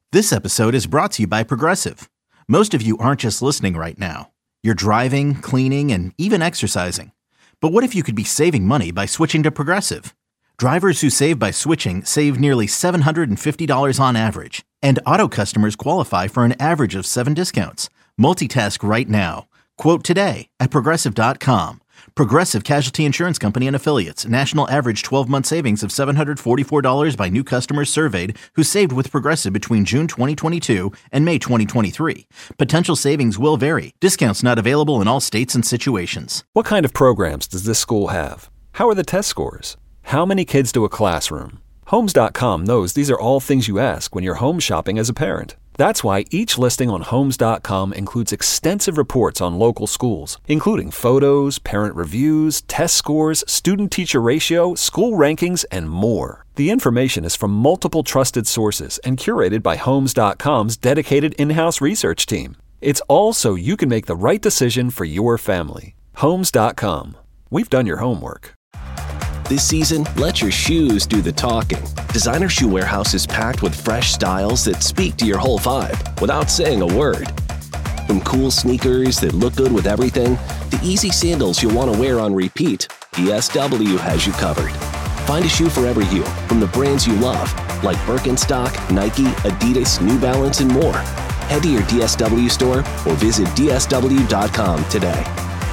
This episode is brought to you by Progressive. Most of you aren't just listening right now. You're driving, cleaning, and even exercising. But what if you could be saving money by switching to Progressive? Drivers who save by switching save nearly $750 on average. And auto customers qualify for an average of 7 discounts. Multitask right now. Quote today at Progressive.com. Progressive Casualty Insurance Company and Affiliates. National average 12-month savings of $744 by new customers surveyed who saved with Progressive between June 2022 and May 2023. Potential savings will vary. Discounts not available in all states and situations. What kind of programs does this school have? How are the test scores? How many kids do a classroom? Homes.com knows these are all things you ask when you're home shopping as a parent. That's why each listing on Homes.com includes extensive reports on local schools, including photos, parent reviews, test scores, student-teacher ratio, school rankings, and more. The information is from multiple trusted sources and curated by Homes.com's dedicated in-house research team. It's all so you can make the right decision for your family. Homes.com. We've done your homework. This season, let your shoes do the talking. Designer Shoe Warehouse is packed with fresh styles that speak to your whole vibe without saying a word. From cool sneakers that look good with everything, to easy sandals you'll want to wear on repeat, DSW has you covered. Find a shoe for every you from the brands you love, like Birkenstock, Nike, Adidas, New Balance, and more. Head to your DSW store or visit DSW.com today.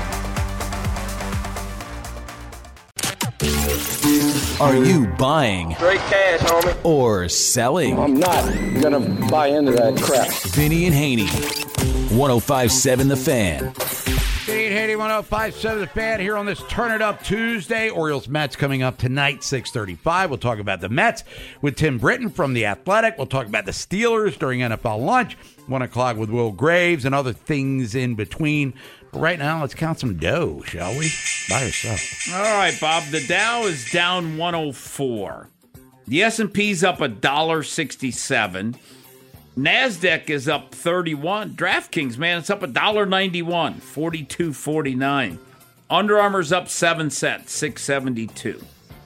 Are you buying? Straight cash, homie. Or selling? I'm not gonna buy into that crap. Vinny and Haney, 105.7 The Fan. Vinny and Haney, 105.7 The Fan here on this Turn It Up Tuesday. Orioles Mets coming up tonight, 6:35. We'll talk about the Mets with Tim Britton from The Athletic. We'll talk about the Steelers during NFL lunch, 1 o'clock with Will Graves, and other things in between. But right now, let's count some dough, shall we? Buy or sell? All right, Bob. The Dow is down 104. The S&P's up $1.67. NASDAQ is up 31. DraftKings, man, it's up $1.91, 42.49. Under Armour's up 7 cents, 6.72.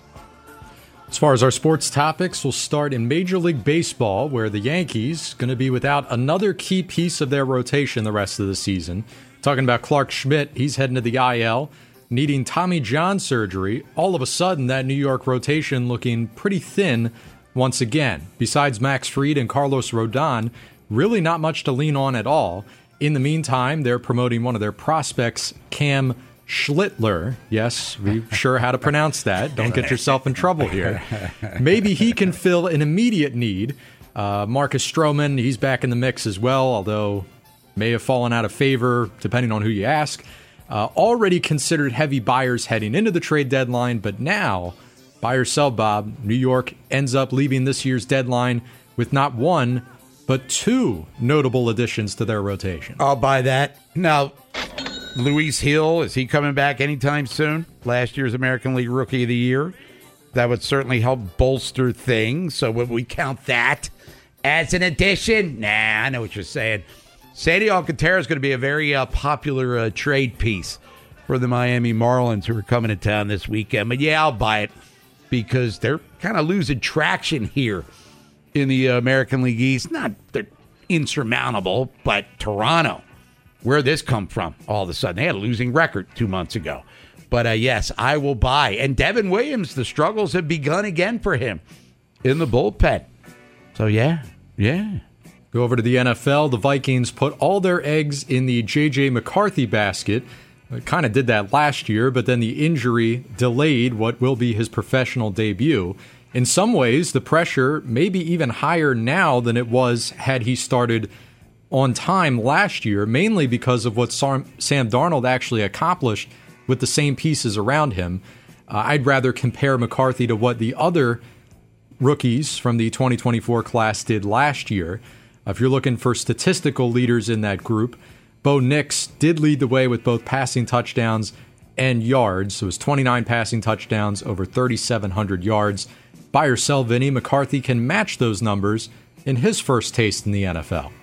As far as our sports topics, we'll start in Major League Baseball, where the Yankees going to be without another key piece of their rotation the rest of the season. Talking about Clark Schmidt, he's heading to the IL, needing Tommy John surgery. All of a sudden, that New York rotation looking pretty thin once again. Besides Max Fried and Carlos Rodon, really not much to lean on at all. In the meantime, they're promoting one of their prospects, Cam Schlittler. Yes, we're sure how to pronounce that. Don't get yourself in trouble here. Maybe he can fill an immediate need. Marcus Stroman, he's back in the mix as well, although may have fallen out of favor, depending on who you ask. Already considered heavy buyers heading into the trade deadline, but now, buy or sell, Bob, New York ends up leaving this year's deadline with not one, but 2 notable additions to their rotation. I'll buy that. Now, Luis Hill, is he coming back anytime soon? Last year's American League Rookie of the Year. That would certainly help bolster things. So would we count that as an addition? Nah, I know what you're saying. Sandy Alcantara is going to be a very popular trade piece for the Miami Marlins, who are coming to town this weekend. But yeah, I'll buy it because they're kind of losing traction here in the American League East. Not they're insurmountable, but Toronto, where'd this come from all of a sudden? They had a losing record 2 months ago. But yes, I will buy. And Devin Williams, the struggles have begun again for him in the bullpen. So yeah. Go over to the NFL. The Vikings put all their eggs in the J.J. McCarthy basket. Kind of did that last year, but then the injury delayed what will be his professional debut. In some ways, the pressure may be even higher now than it was had he started on time last year, mainly because of what Sam Darnold actually accomplished with the same pieces around him. I'd rather compare McCarthy to what the other rookies from the 2024 class did last year. If you're looking for statistical leaders in that group, Bo Nix did lead the way with both passing touchdowns and yards. It was 29 passing touchdowns, over 3,700 yards. Buy or sell, Vinny, McCarthy can match those numbers in his first taste in the NFL.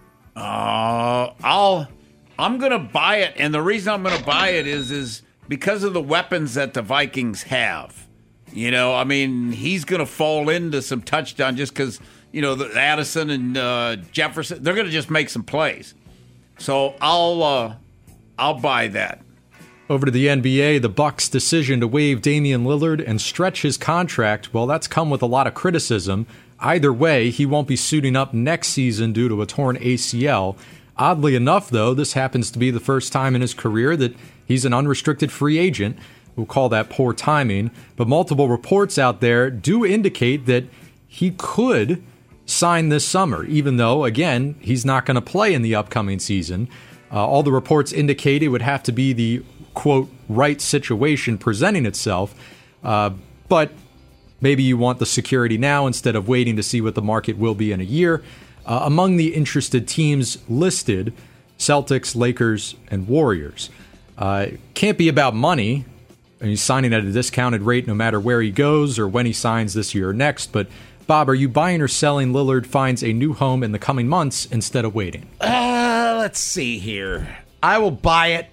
I'm going to buy it, and the reason I'm going to buy it is because of the weapons that the Vikings have. You know, I mean, he's going to fall into some touchdown just because, the Addison and Jefferson, they're going to just make some plays. So I'll buy that. Over to the NBA, the Bucks' decision to waive Damian Lillard and stretch his contract, well, that's come with a lot of criticism. Either way, he won't be suiting up next season due to a torn ACL. Oddly enough, though, this happens to be the first time in his career that he's an unrestricted free agent. We'll call that poor timing. But multiple reports out there do indicate that he could sign this summer, even though, again, he's not going to play in the upcoming season. All the reports indicate it would have to be the, quote, right situation presenting itself. But maybe you want the security now instead of waiting to see what the market will be in a year. Among the interested teams listed, Celtics, Lakers, and Warriors. Can't be about money. And he's signing at a discounted rate no matter where he goes or when he signs this year or next. But, Bob, are you buying or selling Lillard finds a new home in the coming months instead of waiting? Let's see here. I will buy it.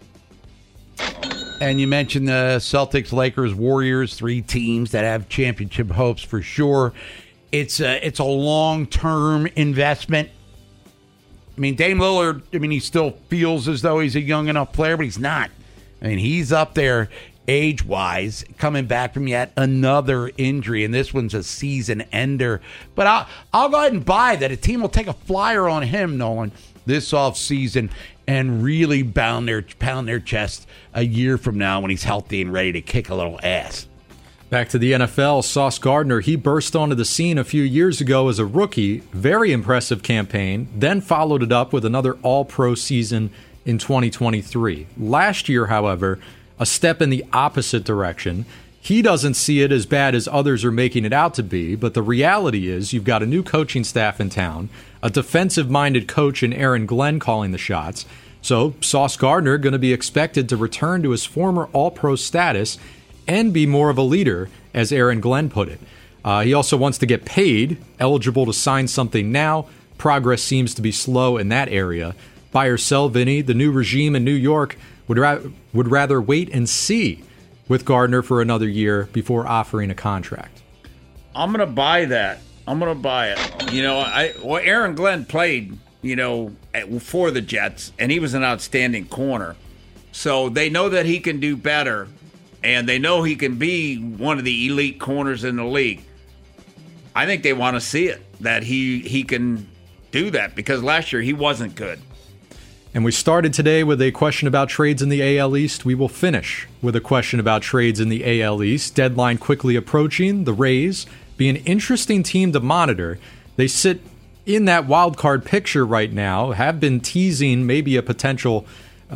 And you mentioned the Celtics, Lakers, Warriors, 3 teams that have championship hopes for sure. It's a long-term investment. I mean, Dame Lillard, he still feels as though he's a young enough player, but he's not. I mean, he's up there age-wise, coming back from yet another injury, and this one's a season ender. But I'll go ahead and buy that a team will take a flyer on him, Nolan, this offseason and really pound their chest a year from now when he's healthy and ready to kick a little ass. Back to the NFL, Sauce Gardner, he burst onto the scene a few years ago as a rookie. Very impressive campaign, then followed it up with another all-pro season in 2023. Last year, however, a step in the opposite direction. He doesn't see it as bad as others are making it out to be, but the reality is you've got a new coaching staff in town, a defensive-minded coach in Aaron Glenn calling the shots. So Sauce Gardner going to be expected to return to his former all-pro status and be more of a leader, as Aaron Glenn put it. He also wants to get paid, eligible to sign something now. Progress seems to be slow in that area. Buy or sell, Vinny, the new regime in New York would rather wait and see with Gardner for another year before offering a contract. I'm going to buy that. I'm going to buy it. Aaron Glenn played, for the Jets, and he was an outstanding corner. So they know that he can do better, and they know he can be one of the elite corners in the league. I think they want to see it, that he can do that, because last year he wasn't good. And we started today with a question about trades in the AL East. We will finish with a question about trades in the AL East. Deadline quickly approaching. The Rays be an interesting team to monitor. They sit in that wild card picture right now, have been teasing maybe a potential,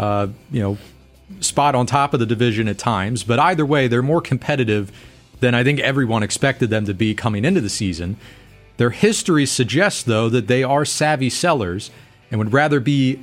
spot on top of the division at times. But either way, they're more competitive than I think everyone expected them to be coming into the season. Their history suggests, though, that they are savvy sellers and would rather be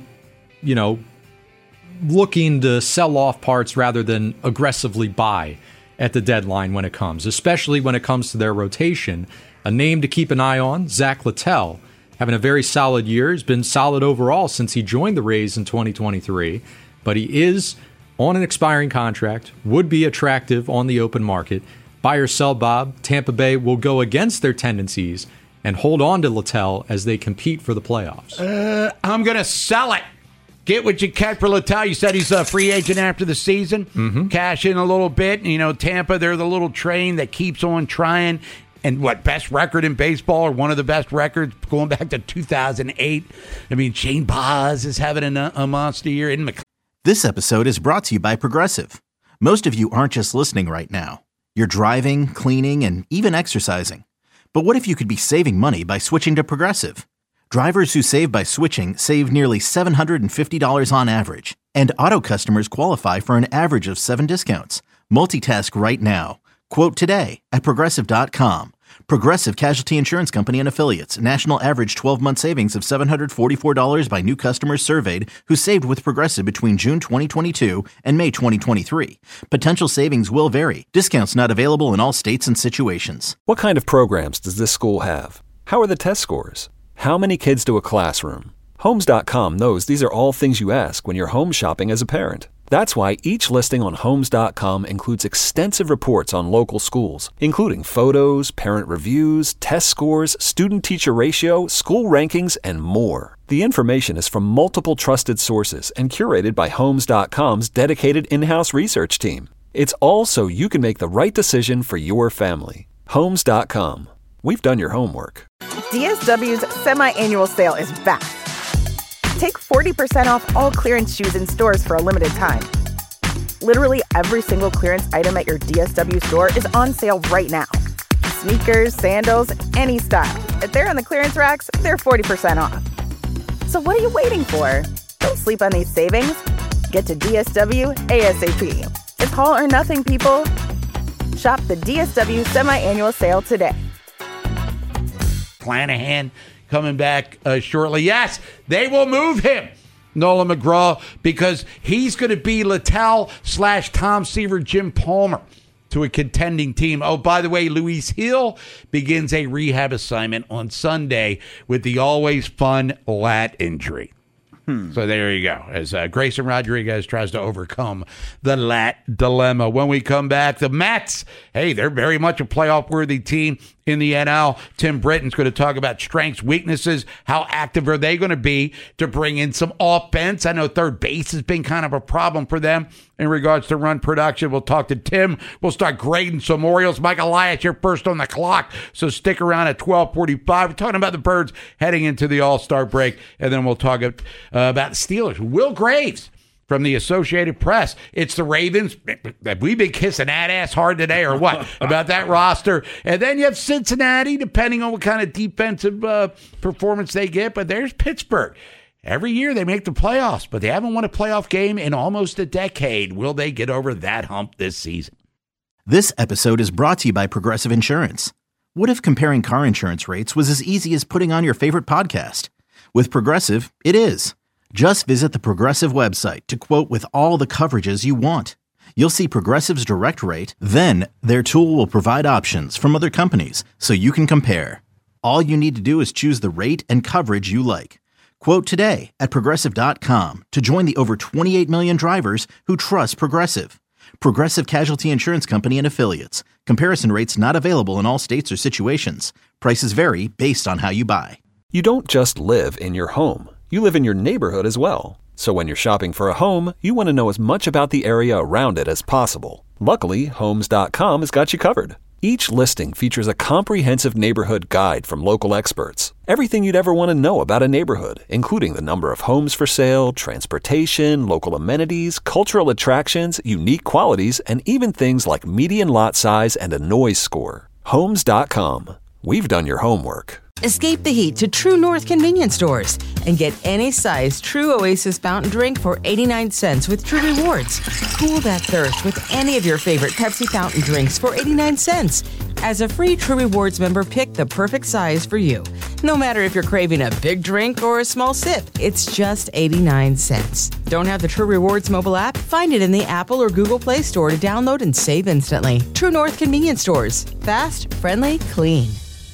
looking to sell off parts rather than aggressively buy at the deadline when it comes, especially when it comes to their rotation. A name to keep an eye on, Zach Littell, having a very solid year. He's been solid overall since he joined the Rays in 2023, but he is on an expiring contract, would be attractive on the open market. Buy or sell, Bob, Tampa Bay will go against their tendencies and hold on to Littell as they compete for the playoffs. I'm going to sell it. Get what you catch for Littell. You said he's a free agent after the season. Mm-hmm. Cash in a little bit. Tampa, they're the little train that keeps on trying. And best record in baseball, or one of the best records going back to 2008. Shane Baz is having a monster year. This episode is brought to you by Progressive. Most of you aren't just listening right now. You're driving, cleaning, and even exercising. But what if you could be saving money by switching to Progressive? Drivers who save by switching save nearly $750 on average, and auto customers qualify for an average of 7 discounts. Multitask right now. Quote today at Progressive.com. Progressive Casualty Insurance Company and Affiliates. National average 12-month savings of $744 by new customers surveyed who saved with Progressive between June 2022 and May 2023. Potential savings will vary. Discounts not available in all states and situations. What kind of programs does this school have? How are the test scores? How many kids do a classroom? Homes.com knows these are all things you ask when you're home shopping as a parent. That's why each listing on Homes.com includes extensive reports on local schools, including photos, parent reviews, test scores, student-teacher ratio, school rankings, and more. The information is from multiple trusted sources and curated by Homes.com's dedicated in-house research team. It's all so you can make the right decision for your family. Homes.com. We've done your homework. DSW's semi-annual sale is back. Take 40% off all clearance shoes in stores for a limited time. Literally every single clearance item at your DSW store is on sale right now. Sneakers, sandals, any style. If they're on the clearance racks, they're 40% off. So what are you waiting for? Don't sleep on these savings. Get to DSW ASAP. It's haul or nothing, people. Shop the DSW semi-annual sale today. Clanahan coming back shortly. Yes, they will move him, Nolan McGraw, because he's going to be Littell/Tom Seaver, Jim Palmer to a contending team. Oh, by the way, Luis Hill begins a rehab assignment on Sunday with the always fun lat injury. So there you go, as Grayson Rodriguez tries to overcome the lat dilemma. When we come back, the Mets, hey, they're very much a playoff-worthy team in the NL. Tim Britton's going to talk about strengths, weaknesses, how active are they going to be to bring in some offense. I know third base has been kind of a problem for them in regards to run production. We'll talk to Tim. We'll start grading some Orioles. Mike Elias, you're first on the clock, so stick around at 12:45. We're talking about the Birds heading into the All-Star break, and then we'll talk about the Steelers. Will Graves from the Associated Press. It's the Ravens. We've been kissing that ass hard today or what about that roster. And then you have Cincinnati, depending on what kind of defensive performance they get. But there's Pittsburgh. Every year they make the playoffs, but they haven't won a playoff game in almost a decade. Will they get over that hump this season? This episode is brought to you by Progressive Insurance. What if comparing car insurance rates was as easy as putting on your favorite podcast? With Progressive, it is. Just visit the Progressive website to quote with all the coverages you want. You'll see Progressive's direct rate, then their tool will provide options from other companies so you can compare. All you need to do is choose the rate and coverage you like. Quote today at Progressive.com to join the over 28 million drivers who trust Progressive. Progressive Casualty Insurance Company and Affiliates. Comparison rates not available in all states or situations. Prices vary based on how you buy. You don't just live in your home. You live in your neighborhood as well. So when you're shopping for a home, you want to know as much about the area around it as possible. Luckily, Homes.com has got you covered. Each listing features a comprehensive neighborhood guide from local experts. Everything you'd ever want to know about a neighborhood, including the number of homes for sale, transportation, local amenities, cultural attractions, unique qualities, and even things like median lot size and a noise score. Homes.com. We've done your homework. Escape the heat to True North convenience stores and get any size True Oasis fountain drink for 89 cents with True Rewards. Cool that thirst with any of your favorite Pepsi fountain drinks for 89 cents. As a free True Rewards member, pick the perfect size for you. No matter if you're craving a big drink or a small sip, it's just 89 cents. Don't have the True Rewards mobile app? Find it in the Apple or Google Play Store to download and save instantly. True North convenience stores. Fast, friendly, clean.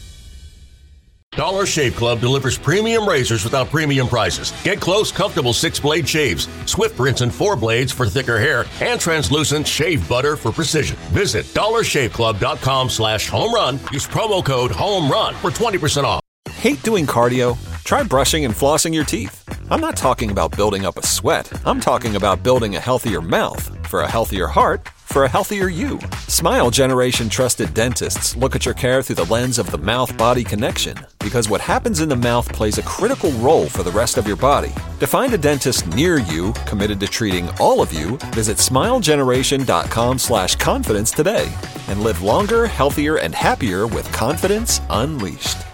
Dollar Shave Club delivers premium razors without premium prices. Get close, comfortable 6-blade shaves, swift rinse and 4 blades for thicker hair, and translucent shave butter for precision. Visit dollarshaveclub.com/home run. Use promo code HOMERUN for 20% off. Hate doing cardio? Try brushing and flossing your teeth. I'm not talking about building up a sweat. I'm talking about building a healthier mouth for a healthier heart for a healthier you. Smile Generation trusted dentists look at your care through the lens of the mouth-body connection, because what happens in the mouth plays a critical role for the rest of your body. To find a dentist near you committed to treating all of you, visit smilegeneration.com/confidence today and live longer, healthier, and happier with confidence unleashed.